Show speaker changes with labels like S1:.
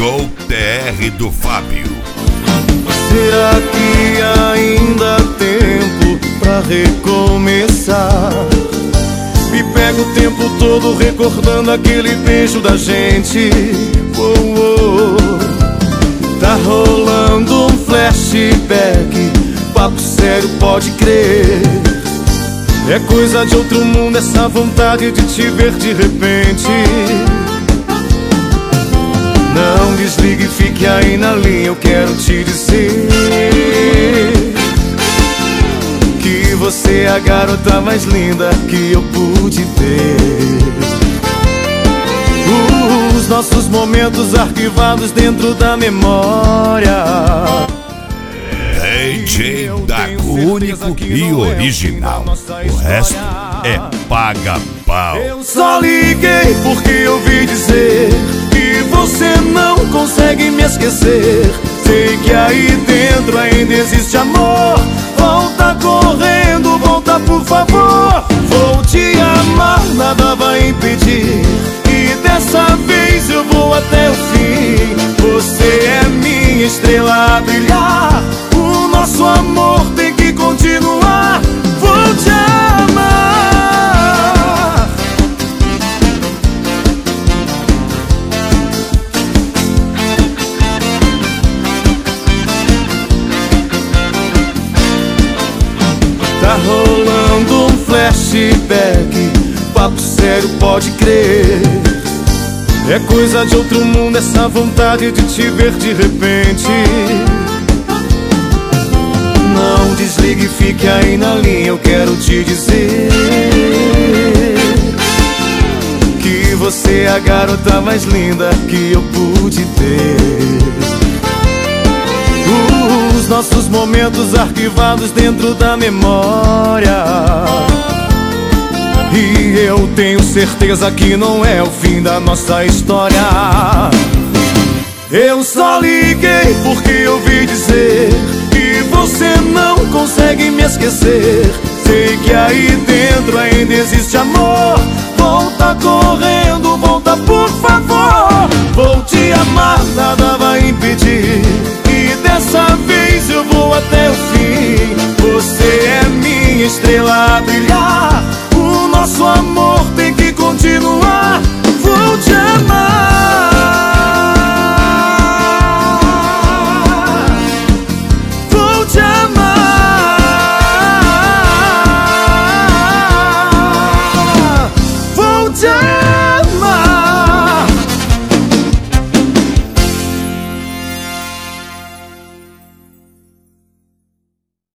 S1: Show TR do Fábio.
S2: Será que ainda há tempo pra recomeçar? Me pego o tempo todo recordando aquele beijo da gente. Tá rolando um flashback, papo sério, pode crer. É coisa de outro mundo essa vontade de te ver de repente. Não desligue, fique aí na linha, eu quero te dizer que você é a garota mais linda que eu pude ter. Os nossos momentos arquivados dentro da memória.
S1: DJ Dago, único e original. O resto é paga-pau.
S2: Eu só liguei porque eu ouvi dizer que você não consegue me esquecer. Sei que aí dentro ainda existe amor. Volta correndo, volta por favor. Vou te amar, nada vai impedir. E dessa vez eu vou até o fim. Você é minha estrela a brilhar. O nosso amor tem que continuar. Vou te amar. Tá rolando um flashback, papo sério, pode crer. É coisa de outro mundo essa vontade de te ver de repente. Não desligue, fique aí na linha, eu quero te dizer que você é a garota mais linda que eu pude ter. Os nossos momentos arquivados dentro da memória. E eu tenho certeza que não é o fim da nossa história. Eu só liguei porque eu ouvi dizer que você não consegue me esquecer. Sei que aí dentro ainda existe amor. Volta com